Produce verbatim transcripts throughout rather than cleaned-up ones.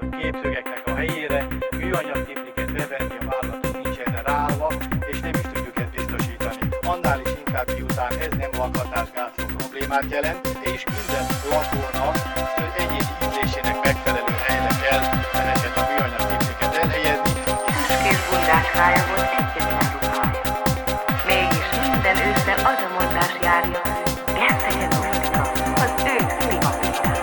gépszögeknek a helyére, műanyag tipliket bevenni a vállalatok nincs erre ráállva, és nem is tudjuk ezt biztosítani. Annál is inkább, miután ez nem lakhatásgátló problémát jelent, és minden lakónak egyéni ízlésének megfelelő helyre kell ezeket a műanyag tipliket elhelyezni. Tüskés bundáskája volt egyetlen ruhája. Mégis minden ősszel az a mondás járja, Gerszeged Osztika, az ő klímapitán.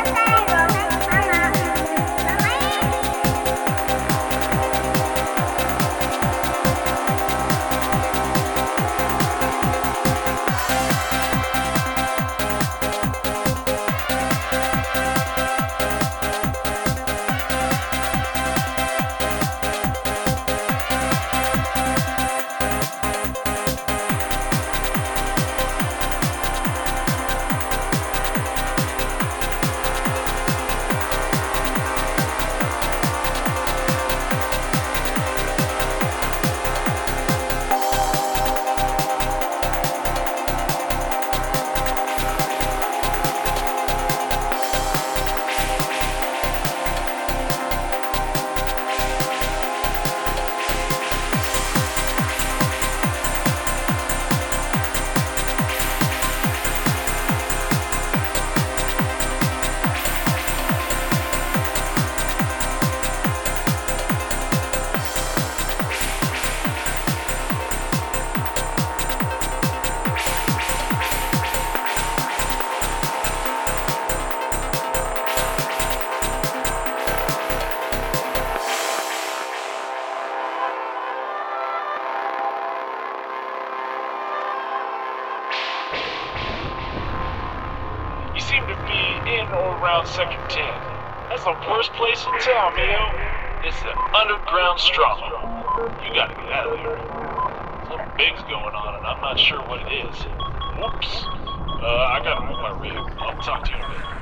You seem to be in or around Sector ten. That's the worst place in town, Mio. It's the underground stronghold. You gotta get out of there. Something big's going on, and I'm not sure what it is. Whoops. Uh, I gotta move my rig. I'll talk to you in a bit.